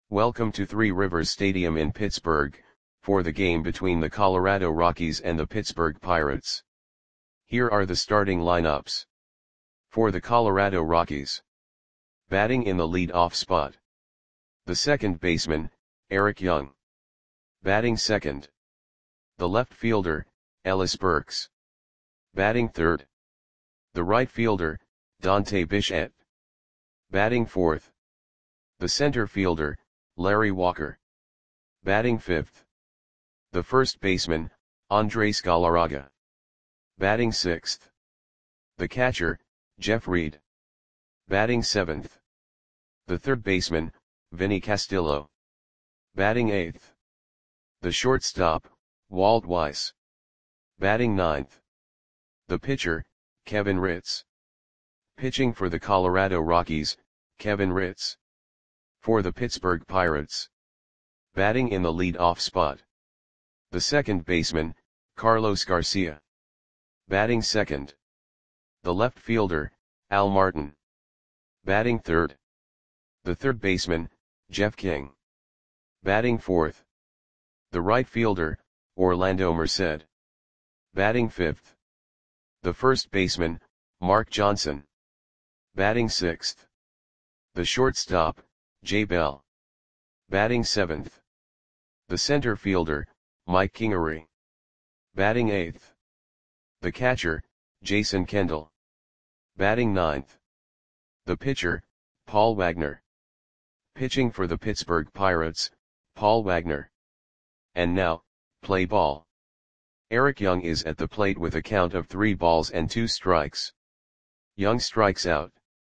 Welcome to Three Rivers Stadium in Pittsburgh, for the game between the Colorado Rockies and the Pittsburgh Pirates. Here are the starting lineups. For the Colorado Rockies. Batting in the lead-off spot. The second baseman, Eric Young. Batting second. The left fielder, Ellis Burks. Batting third. The right fielder, Dante Bichette. Batting fourth. The center fielder, Larry Walker. Batting fifth. The first baseman, Andres Galarraga. Batting sixth. The catcher, Jeff Reed. Batting seventh. The third baseman, Vinny Castillo. Batting eighth. The shortstop, Walt Weiss. Batting ninth. The pitcher, Kevin Ritz. Pitching for the Colorado Rockies, Kevin Ritz. For the Pittsburgh Pirates. Batting in the lead-off spot. The second baseman, Carlos Garcia. Batting second. The left fielder, Al Martin. Batting third. The third baseman, Jeff King. Batting fourth. The right fielder, Orlando Merced. Batting fifth. The first baseman, Mark Johnson. Batting sixth. The shortstop, Jay Bell. Batting seventh. The center fielder, Mike Kingery. Batting eighth. The catcher, Jason Kendall. Batting ninth. The pitcher, Paul Wagner. Pitching for the Pittsburgh Pirates, Paul Wagner. And now, play ball. Eric Young is at the plate with a count of 3 balls and 2 strikes. Young strikes out.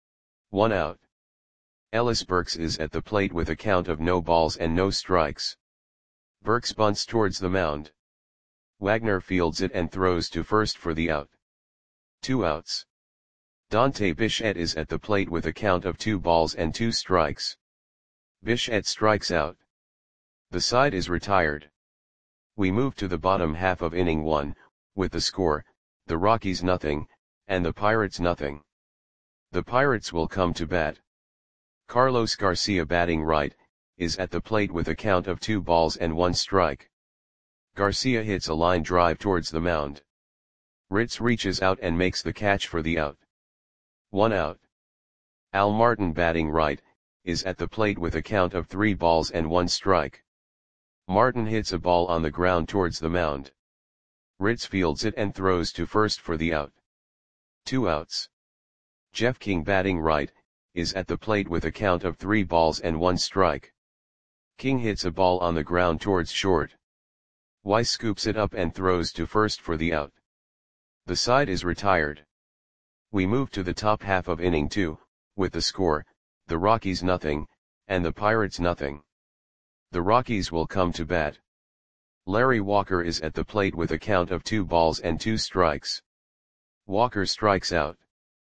1 out. Ellis Burks is at the plate with a count of no balls and no strikes. Burks bunts towards the mound. Wagner fields it and throws to first for the out. 2 outs. Dante Bichette is at the plate with a count of 2 balls and 2 strikes. Bichette strikes out. The side is retired. We move to the bottom half of inning 1, with the score, the Rockies nothing, and the Pirates nothing. The Pirates will come to bat. Carlos Garcia batting right, is at the plate with a count of 2 balls and 1 strike. Garcia hits a line drive towards the mound. Ritz reaches out and makes the catch for the out. 1 out. Al Martin batting right, is at the plate with a count of 3 balls and 1 strike. Martin hits a ball on the ground towards the mound. Ritz fields it and throws to first for the out. 2 outs. Jeff King batting right, is at the plate with a count of 3 balls and 1 strike. King hits a ball on the ground towards short. Weiss scoops it up and throws to first for the out. The side is retired. We move to the top half of inning 2, with the score, the Rockies nothing, and the Pirates nothing. The Rockies will come to bat. Larry Walker is at the plate with a count of 2 balls and 2 strikes. Walker strikes out.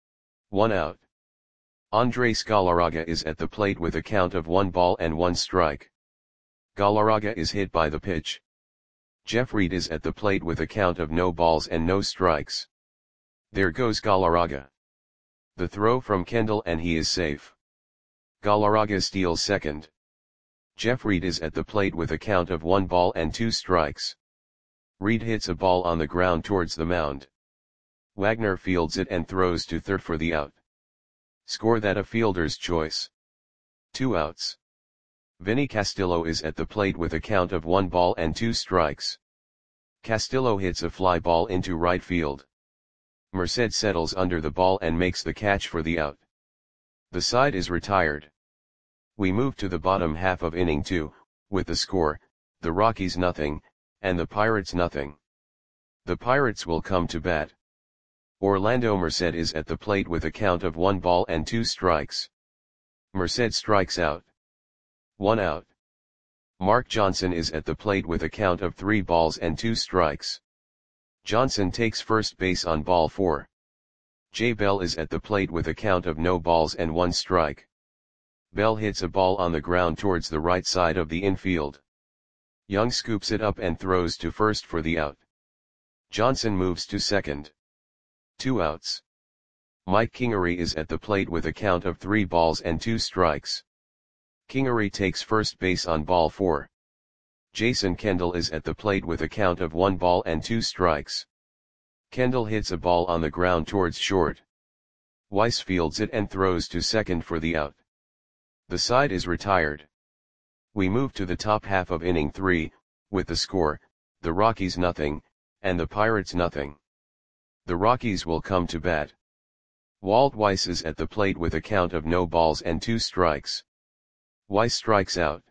1 out. Andres Galarraga is at the plate with a count of 1 ball and 1 strike. Galarraga is hit by the pitch. Jeff Reed is at the plate with a count of no balls and no strikes. There goes Galarraga. The throw from Kendall and he is safe. Galarraga steals second. Jeff Reed is at the plate with a count of 1 ball and 2 strikes. Reed hits a ball on the ground towards the mound. Wagner fields it and throws to third for the out. Score that a fielder's choice. 2 outs. Vinny Castillo is at the plate with a count of 1 ball and 2 strikes. Castillo hits a fly ball into right field. Merced settles under the ball and makes the catch for the out. The side is retired. We move to the bottom half of inning 2, with the score, the Rockies nothing, and the Pirates nothing. The Pirates will come to bat. Orlando Merced is at the plate with a count of 1 ball and 2 strikes. Merced strikes out. 1 out. Mark Johnson is at the plate with a count of 3 balls and 2 strikes. Johnson takes first base on ball 4. Jay Bell is at the plate with a count of no balls and 1 strike. Bell hits a ball on the ground towards the right side of the infield. Young scoops it up and throws to first for the out. Johnson moves to second. 2 outs. Mike Kingery is at the plate with a count of 3 balls and 2 strikes. Kingery takes first base on ball 4. Jason Kendall is at the plate with a count of 1 ball and 2 strikes. Kendall hits a ball on the ground towards short. Weiss fields it and throws to second for the out. The side is retired. We move to the top half of inning 3, with the score, the Rockies nothing, and the Pirates nothing. The Rockies will come to bat. Walt Weiss is at the plate with a count of no balls and 2 strikes. Weiss strikes out.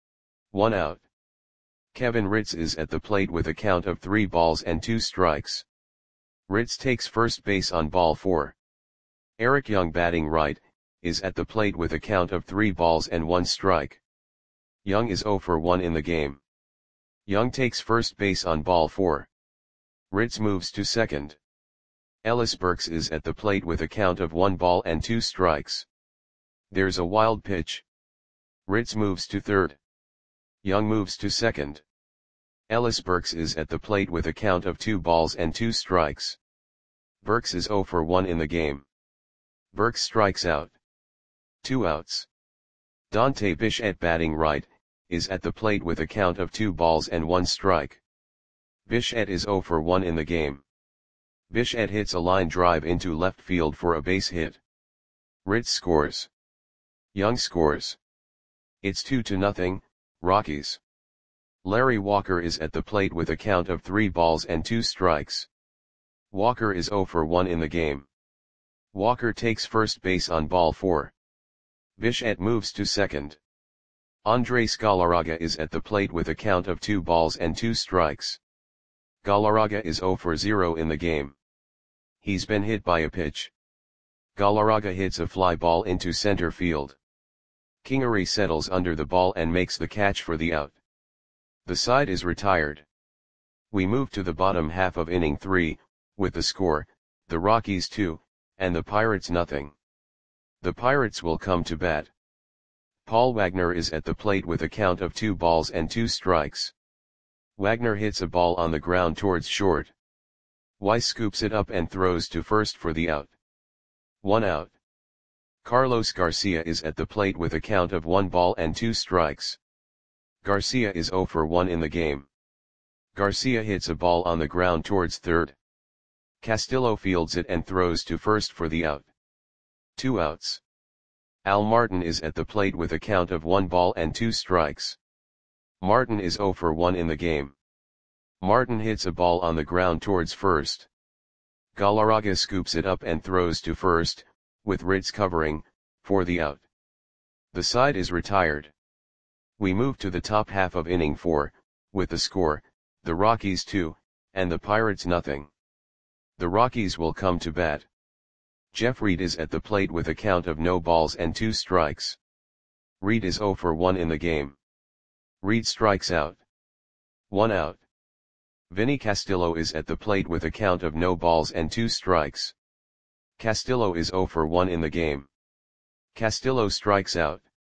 1 out. Kevin Ritz is at the plate with a count of 3 balls and 2 strikes. Ritz takes first base on ball 4. Eric Young, batting right, is at the plate with a count of 3 balls and 1 strike. Young is 0 for 1 in the game. Young takes first base on ball 4. Ritz moves to second. Ellis Burks is at the plate with a count of 1 ball and 2 strikes. There's a wild pitch. Ritz moves to third. Young moves to second. Ellis Burks is at the plate with a count of 2 balls and 2 strikes. Burks is 0 for 1 in the game. Burks strikes out. 2 outs. Dante Bichette, batting right, is at the plate with a count of 2 balls and 1 strike. Bichette is 0 for 1 in the game. Bichette hits a line drive into left field for a base hit. Ritz scores. Young scores. It's 2-0, Rockies. Larry Walker is at the plate with a count of 3 balls and 2 strikes. Walker is 0 for 1 in the game. Walker takes first base on ball 4. Bichette moves to second. Andres Galarraga is at the plate with a count of 2 balls and 2 strikes. Galarraga is 0 for 0 in the game. He's been hit by a pitch. Galarraga hits a fly ball into center field. Kingery settles under the ball and makes the catch for the out. The side is retired. We move to the bottom half of inning 3, with the score, the Rockies 2, and the Pirates nothing. The Pirates will come to bat. Paul Wagner is at the plate with a count of 2 balls and 2 strikes. Wagner hits a ball on the ground towards short. Weiss scoops it up and throws to first for the out. 1 out. Carlos Garcia is at the plate with a count of 1 ball and 2 strikes. Garcia is 0 for 1 in the game. Garcia hits a ball on the ground towards third. Castillo fields it and throws to first for the out. 2 outs. Al Martin is at the plate with a count of 1 ball and 2 strikes. Martin is 0 for 1 in the game. Martin hits a ball on the ground towards first. Galarraga scoops it up and throws to first, with Ritz covering, for the out. The side is retired. We move to the top half of inning 4, with the score, the Rockies 2, and the Pirates nothing. The Rockies will come to bat. Jeff Reed is at the plate with a count of no balls and 2 strikes. Reed is 0 for 1 in the game. Reed strikes out. 1 out. Vinny Castillo is at the plate with a count of no balls and 2 strikes. Castillo is 0 for 1 in the game. Castillo strikes out.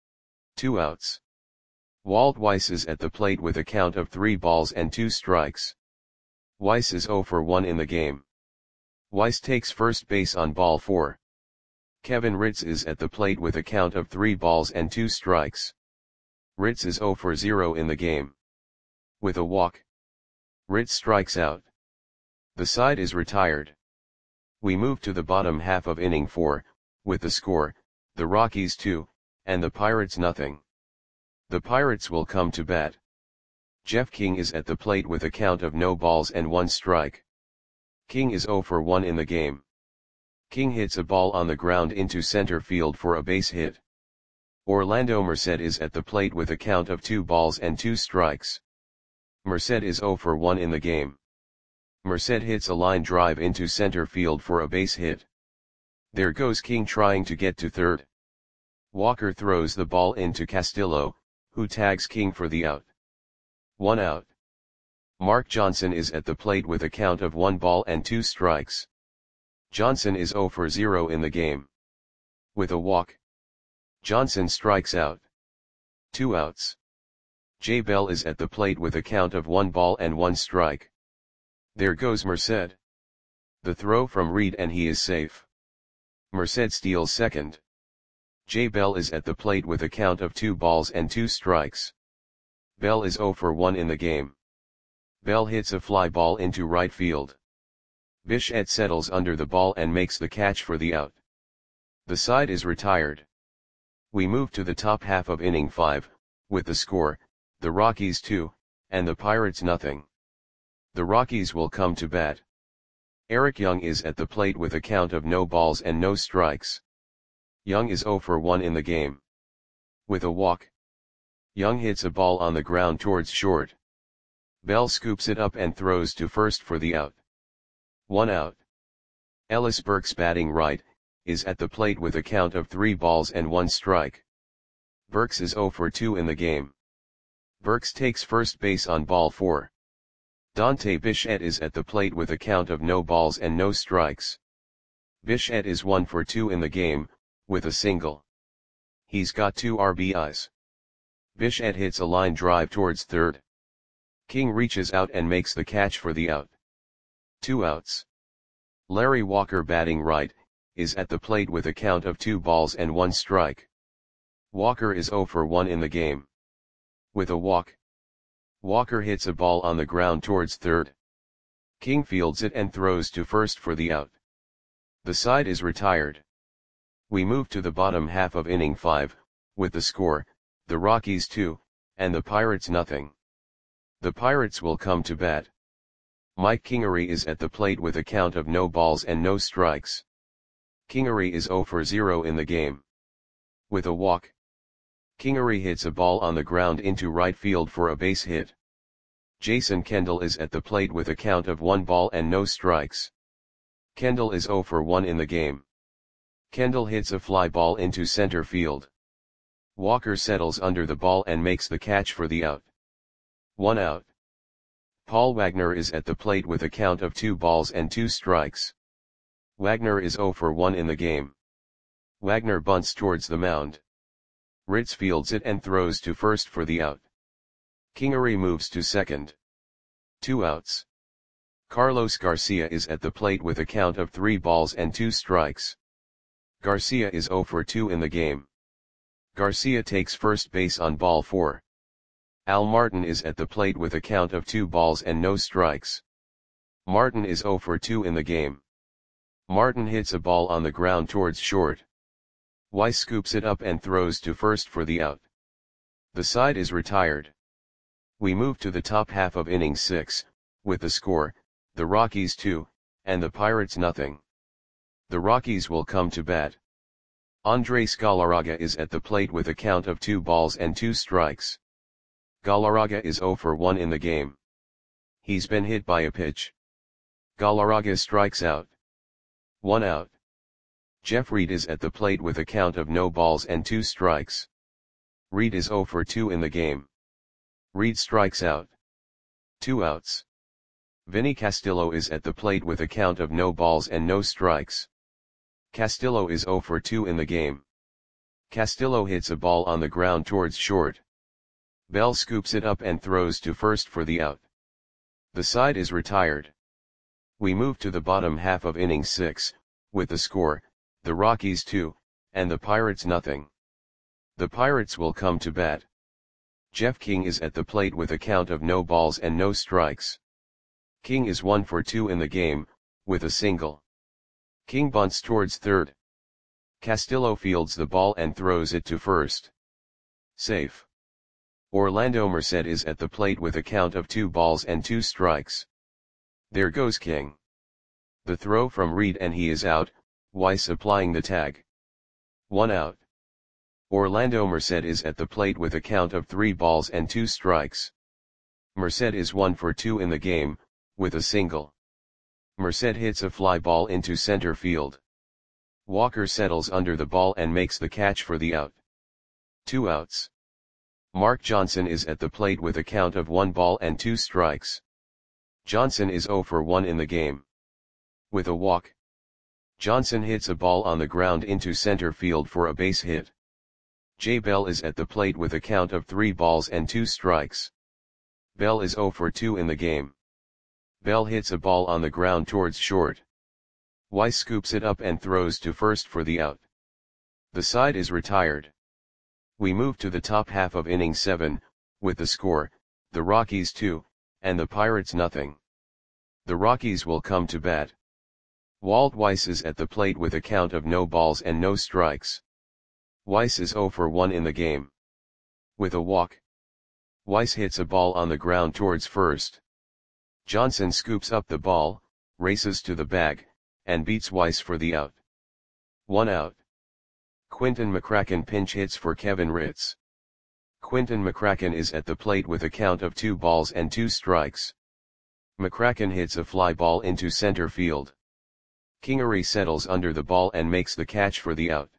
2 outs. Walt Weiss is at the plate with a count of 3 balls and 2 strikes. Weiss is 0 for 1 in the game. Weiss takes first base on ball 4. Kevin Ritz is at the plate with a count of 3 balls and 2 strikes. Ritz is 0 for 0 in the game. With a walk, Ritz strikes out. The side is retired. We move to the bottom half of inning 4, with the score, the Rockies 2, and the Pirates nothing. The Pirates will come to bat. Jeff King is at the plate with a count of no balls and 1 strike. King is 0 for 1 in the game. King hits a ball on the ground into center field for a base hit. Orlando Merced is at the plate with a count of 2 balls and 2 strikes. Merced is 0 for 1 in the game. Merced hits a line drive into center field for a base hit. There goes King trying to get to third. Walker throws the ball into Castillo, who tags King for the out. 1 out. Mark Johnson is at the plate with a count of 1 ball and 2 strikes. Johnson is 0 for 0 in the game. With a walk, Johnson strikes out. 2 outs. Jay Bell is at the plate with a count of 1 ball and 1 strike. There goes Merced. The throw from Reed and he is safe. Merced steals second. J. Bell is at the plate with a count of 2 balls and 2 strikes. Bell is 0 for 1 in the game. Bell hits a fly ball into right field. Bichette settles under the ball and makes the catch for the out. The side is retired. We move to the top half of inning 5, with the score, the Rockies 2, and the Pirates nothing. The Rockies will come to bat. Eric Young is at the plate with a count of no balls and no strikes. Young is 0 for 1 in the game. With a walk, Young hits a ball on the ground towards short. Bell scoops it up and throws to first for the out. 1 out. Ellis Burks, batting right, is at the plate with a count of 3 balls and 1 strike. Burks is 0 for 2 in the game. Burks takes first base on ball 4. Dante Bichette is at the plate with a count of no balls and no strikes. Bichette is 1 for 2 in the game, with a single. He's got 2 RBIs. Bichette hits a line drive towards third. King reaches out and makes the catch for the out. 2 outs. Larry Walker, batting right, is at the plate with a count of 2 balls and 1 strike. Walker is 0 for 1 in the game. With a walk, Walker hits a ball on the ground towards third. King fields it and throws to first for the out. The side is retired. We move to the bottom half of inning 5, with the score, the Rockies 2, and the Pirates nothing. The Pirates will come to bat. Mike Kingery is at the plate with a count of no balls and no strikes. Kingery is 0 for 0 in the game. With a walk, Kingery hits a ball on the ground into right field for a base hit. Jason Kendall is at the plate with a count of 1 ball and no strikes. Kendall is 0 for 1 in the game. Kendall hits a fly ball into center field. Walker settles under the ball and makes the catch for the out. 1 out. Paul Wagner is at the plate with a count of 2 balls and 2 strikes. Wagner is 0 for 1 in the game. Wagner bunts towards the mound. Ritz fields it and throws to first for the out. Kingery moves to second. 2 outs. Carlos Garcia is at the plate with a count of 3 balls and 2 strikes. Garcia is 0 for 2 in the game. Garcia takes first base on ball 4. Al Martin is at the plate with a count of 2 balls and no strikes. Martin is 0 for 2 in the game. Martin hits a ball on the ground towards short. Weiss scoops it up and throws to first for the out. The side is retired. We move to the top half of inning 6, with the score, the Rockies 2, and the Pirates nothing. The Rockies will come to bat. Andres Galarraga is at the plate with a count of 2 balls and 2 strikes. Galarraga is 0 for 1 in the game. He's been hit by a pitch. Galarraga strikes out. 1 out. Jeff Reed is at the plate with a count of no balls and 2 strikes. Reed is 0 for 2 in the game. Reed strikes out. 2 outs. Vinny Castillo is at the plate with a count of no balls and no strikes. Castillo is 0 for 2 in the game. Castillo hits a ball on the ground towards short. Bell scoops it up and throws to first for the out. The side is retired. We move to the bottom half of inning 6, with the score, the Rockies 2, and the Pirates nothing. The Pirates will come to bat. Jeff King is at the plate with a count of no balls and no strikes. King is 1 for 2 in the game, with a single. King bunts towards third. Castillo fields the ball and throws it to first. Safe. Orlando Merced is at the plate with a count of 2 balls and 2 strikes. There goes King. The throw from Reed and he is out, Weiss applying the tag. 1 out. Orlando Merced is at the plate with a count of 3 balls and 2 strikes. Merced is 1 for 2 in the game, with a single. Merced hits a fly ball into center field. Walker settles under the ball and makes the catch for the out. 2 outs. Mark Johnson is at the plate with a count of 1 ball and 2 strikes. Johnson is 0 for 1 in the game. With a walk, Johnson hits a ball on the ground into center field for a base hit. J. Bell is at the plate with a count of 3 balls and 2 strikes. Bell is 0 for 2 in the game. Bell hits a ball on the ground towards short. Weiss scoops it up and throws to first for the out. The side is retired. We move to the top half of inning 7, with the score, the Rockies 2, and the Pirates nothing. The Rockies will come to bat. Walt Weiss is at the plate with a count of no balls and no strikes. Weiss is 0 for 1 in the game. With a walk, Weiss hits a ball on the ground towards first. Johnson scoops up the ball, races to the bag, and beats Weiss for the out. 1 out. Quinton McCracken pinch hits for Kevin Ritz. Quinton McCracken is at the plate with a count of 2 balls and 2 strikes. McCracken hits a fly ball into center field. Kingery settles under the ball and makes the catch for the out.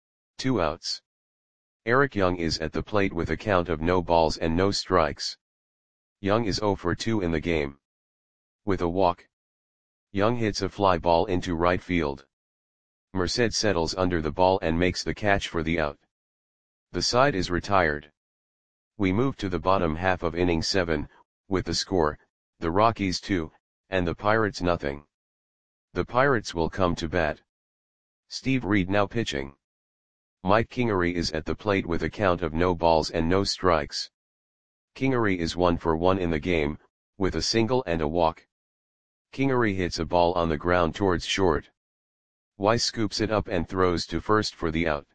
2 outs. Eric Young is at the plate with a count of no balls and no strikes. Young is 0 for 2 in the game. With a walk, Young hits a fly ball into right field. Merced settles under the ball and makes the catch for the out. The side is retired. We move to the bottom half of inning 7, with the score, the Rockies 2, and the Pirates nothing. The Pirates will come to bat. Steve Reed now pitching. Mike Kingery is at the plate with a count of no balls and no strikes. Kingery is 1 for 1 in the game, with a single and a walk. Kingery hits a ball on the ground towards short. Weiss scoops it up and throws to first for the out.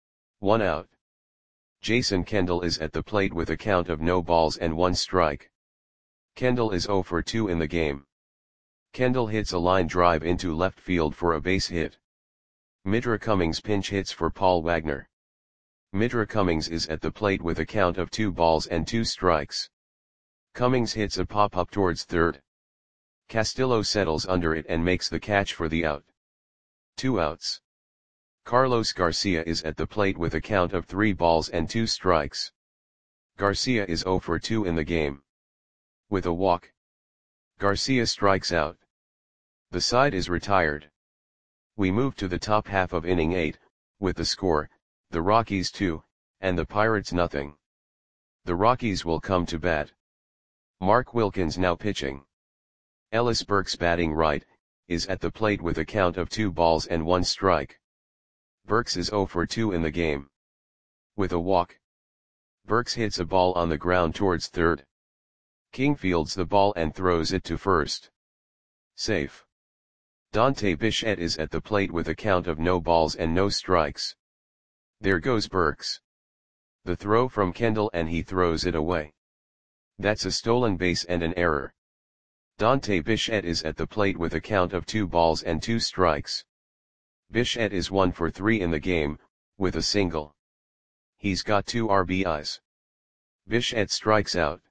1 out. Jason Kendall is at the plate with a count of no balls and 1 strike. Kendall is 0 for 2 in the game. Kendall hits a line drive into left field for a base hit. Midra Cummings pinch hits for Paul Wagner. Midra Cummings is at the plate with a count of 2 balls and 2 strikes. Cummings hits a pop-up towards third. Castillo settles under it and makes the catch for the out. 2 outs. Carlos Garcia is at the plate with a count of 3 balls and 2 strikes. Garcia is 0 for 2 in the game. With a walk, Garcia strikes out. The side is retired. We move to the top half of inning 8, with the score, the Rockies 2, and the Pirates nothing. The Rockies will come to bat. Mark Wilkins now pitching. Ellis Burks batting right, is at the plate with a count of 2 balls and 1 strike. Burks is 0 for 2 in the game. With a walk, Burks hits a ball on the ground towards third. King fields the ball and throws it to first. Safe. Dante Bichette is at the plate with a count of no balls and no strikes. There goes Burks. The throw from Kendall and he throws it away. That's a stolen base and an error. Dante Bichette is at the plate with a count of 2 balls and 2 strikes. Bichette is 1 for 3 in the game, with a single. He's got 2 RBIs. Bichette strikes out.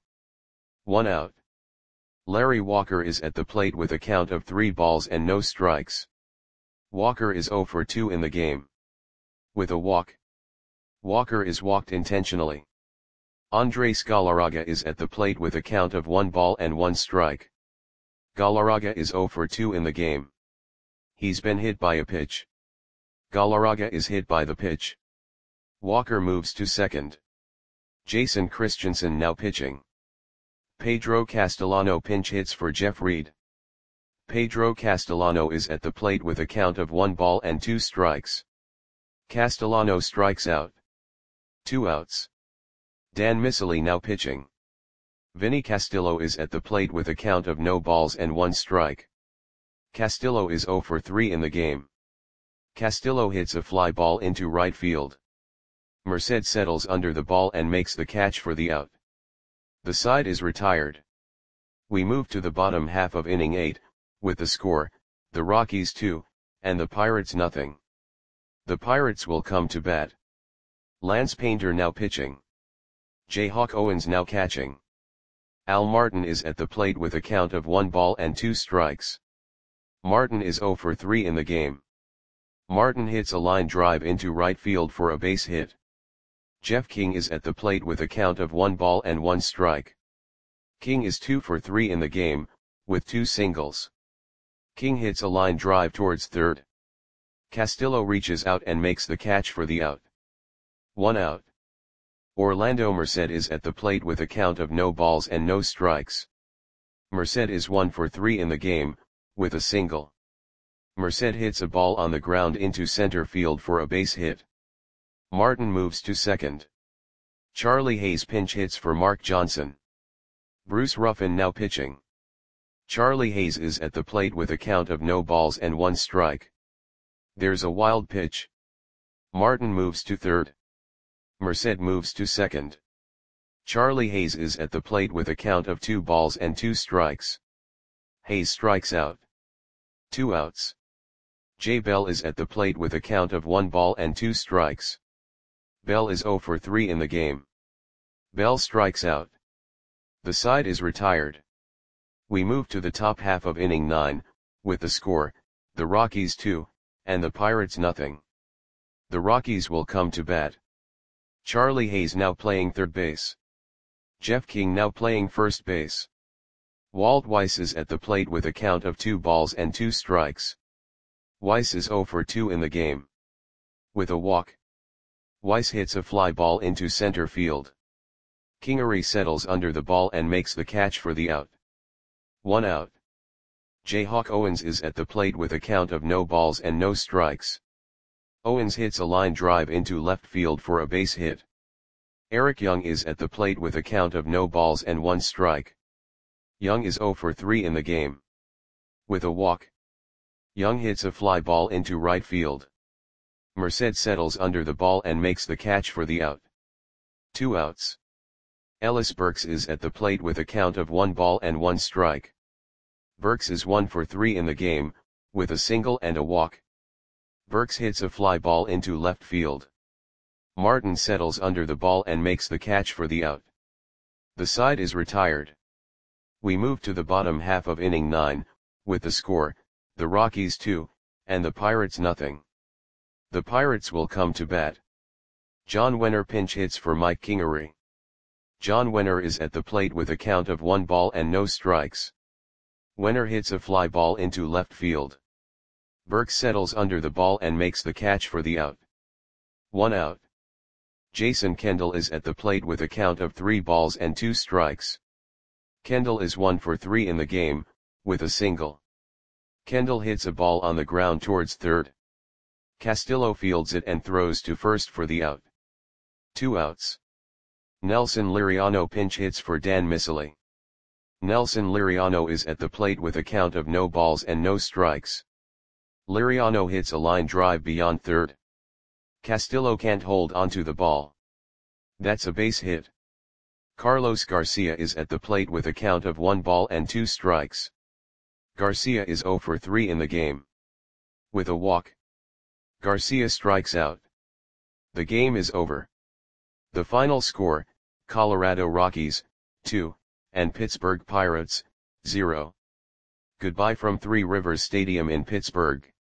1 out. Larry Walker is at the plate with a count of 3 balls and no strikes. Walker is 0 for 2 in the game. With a walk, Walker is walked intentionally. Andres Galarraga is at the plate with a count of 1 ball and 1 strike. Galarraga is 0 for 2 in the game. He's been hit by a pitch. Galarraga is hit by the pitch. Walker moves to second. Jason Christensen now pitching. Pedro Castellano pinch hits for Jeff Reed. Pedro Castellano is at the plate with a count of 1 ball and 2 strikes. Castellano strikes out. 2 outs. Dan Miceli now pitching. Vinny Castillo is at the plate with a count of no balls and 1 strike. Castillo is 0 for 3 in the game. Castillo hits a fly ball into right field. Merced settles under the ball and makes the catch for the out. The side is retired. We move to the bottom half of inning 8, with the score, the Rockies 2, and the Pirates nothing. The Pirates will come to bat. Lance Painter now pitching. Jayhawk Owens now catching. Al Martin is at the plate with a count of 1 ball and 2 strikes. Martin is 0 for 3 in the game. Martin hits a line drive into right field for a base hit. Jeff King is at the plate with a count of 1 ball and 1 strike. King is 2 for 3 in the game, with 2 singles. King hits a line drive towards third. Castillo reaches out and makes the catch for the out. 1 out. Orlando Merced is at the plate with a count of no balls and no strikes. Merced is 1 for 3 in the game, with a single. Merced hits a ball on the ground into center field for a base hit. Martin moves to second. Charlie Hayes pinch hits for Mark Johnson. Bruce Ruffin now pitching. Charlie Hayes is at the plate with a count of no balls and 1 strike. There's a wild pitch. Martin moves to third. Merced moves to second. Charlie Hayes is at the plate with a count of 2 balls and 2 strikes. Hayes strikes out. 2 outs. Jay Bell is at the plate with a count of 1 ball and 2 strikes. Bell is 0 for 3 in the game. Bell strikes out. The side is retired. We move to the top half of inning 9, with the score, the Rockies 2, and the Pirates nothing. The Rockies will come to bat. Charlie Hayes now playing third base. Jeff King now playing first base. Walt Weiss is at the plate with a count of 2 balls and 2 strikes. Weiss is 0 for 2 in the game. With a walk. Weiss hits a fly ball into center field. Kingery settles under the ball and makes the catch for the out. 1 out. Jayhawk Owens is at the plate with a count of no balls and no strikes. Owens hits a line drive into left field for a base hit. Eric Young is at the plate with a count of no balls and 1 strike. Young is 0 for 3 in the game. With a walk. Young hits a fly ball into right field. Merced settles under the ball and makes the catch for the out. 2 outs. Ellis Burks is at the plate with a count of 1 ball and 1 strike. Burks is 1 for 3 in the game, with a single and a walk. Burks hits a fly ball into left field. Martin settles under the ball and makes the catch for the out. The side is retired. We move to the bottom half of inning 9, with the score, the Rockies 2, and the Pirates nothing. The Pirates will come to bat. John Wenner pinch hits for Mike Kingery. John Wenner is at the plate with a count of 1 ball and no strikes. Wenner hits a fly ball into left field. Burks settles under the ball and makes the catch for the out. 1 out. Jason Kendall is at the plate with a count of 3 balls and 2 strikes. Kendall is 1 for 3 in the game, with a single. Kendall hits a ball on the ground towards third. Castillo fields it and throws to first for the out. 2 outs. Nelson Liriano pinch hits for Dan Miceli. Nelson Liriano is at the plate with a count of no balls and no strikes. Liriano hits a line drive beyond third. Castillo can't hold onto the ball. That's a base hit. Carlos Garcia is at the plate with a count of 1 ball and 2 strikes. Garcia is 0 for 3 in the game. With a walk. Garcia strikes out. The game is over. The final score, Colorado Rockies, 2, and Pittsburgh Pirates, 0. Goodbye from Three Rivers Stadium in Pittsburgh.